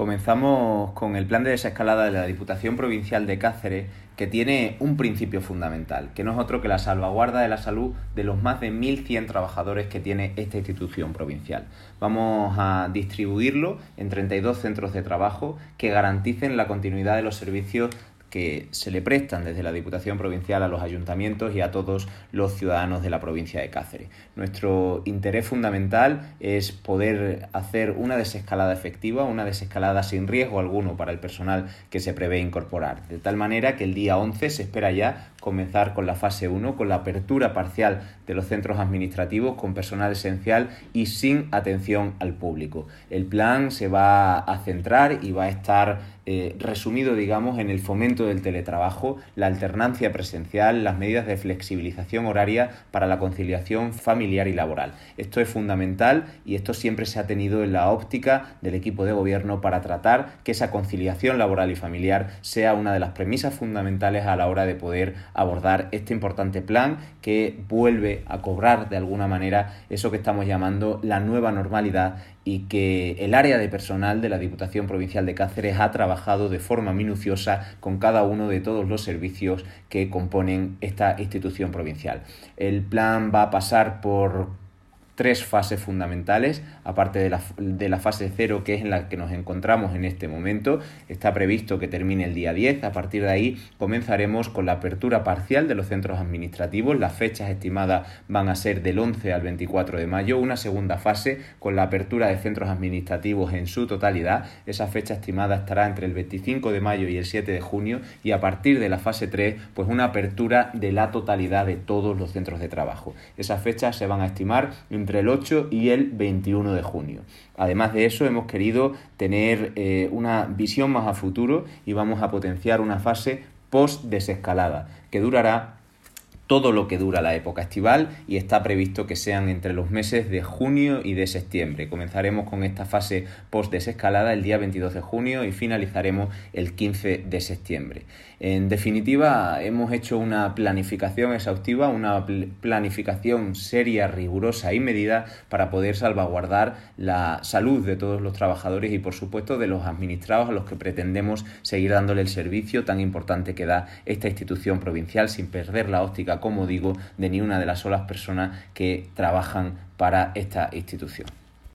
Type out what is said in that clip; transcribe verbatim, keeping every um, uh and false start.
Comenzamos con el plan de desescalada de la Diputación Provincial de Cáceres, que tiene un principio fundamental, que no es otro que la salvaguarda de la salud de los más de mil cien trabajadores que tiene esta institución provincial. Vamos a distribuirlo en treinta y dos centros de trabajo que garanticen la continuidad de los servicios que se le prestan desde la Diputación Provincial a los ayuntamientos y a todos los ciudadanos de la provincia de Cáceres. Nuestro interés fundamental es poder hacer una desescalada efectiva, una desescalada sin riesgo alguno para el personal que se prevé incorporar, de tal manera que el día once se espera ya comenzar con la fase uno, con la apertura parcial de los centros administrativos con personal esencial y sin atención al público. El plan se va a centrar y va a estar eh, resumido, digamos, en el fomento del teletrabajo, la alternancia presencial, las medidas de flexibilización horaria para la conciliación familiar y laboral. Esto es fundamental y esto siempre se ha tenido en la óptica del equipo de gobierno para tratar que esa conciliación laboral y familiar sea una de las premisas fundamentales a la hora de poder abordar este importante plan que vuelve a cobrar de alguna manera eso que estamos llamando la nueva normalidad y que el área de personal de la Diputación Provincial de Cáceres ha trabajado de forma minuciosa con cada uno de todos los servicios que componen esta institución provincial. El plan va a pasar por tres fases fundamentales, aparte de la, de la fase cero, que es en la que nos encontramos en este momento. Está previsto que termine el día diez. A partir de ahí comenzaremos con la apertura parcial de los centros administrativos. Las fechas estimadas van a ser del once al veinticuatro de mayo. Una segunda fase con la apertura de centros administrativos en su totalidad. Esa fecha estimada estará entre el veinticinco de mayo y el siete de junio. Y a partir de la fase tres, pues una apertura de la totalidad de todos los centros de trabajo. Esas fechas se van a estimar entre el ocho y el veintiuno de junio. Además de eso, hemos querido tener eh, una visión más a futuro y vamos a potenciar una fase post-desescalada que durará todo lo que dura la época estival y está previsto que sean entre los meses de junio y de septiembre. Comenzaremos con esta fase post-desescalada el día veintidós de junio y finalizaremos el quince de septiembre. En definitiva, hemos hecho una planificación exhaustiva, una pl- planificación seria, rigurosa y medida para poder salvaguardar la salud de todos los trabajadores y, por supuesto, de los administrados a los que pretendemos seguir dándole el servicio tan importante que da esta institución provincial sin perder la óptica, como digo, de ni una de las solas personas que trabajan para esta institución.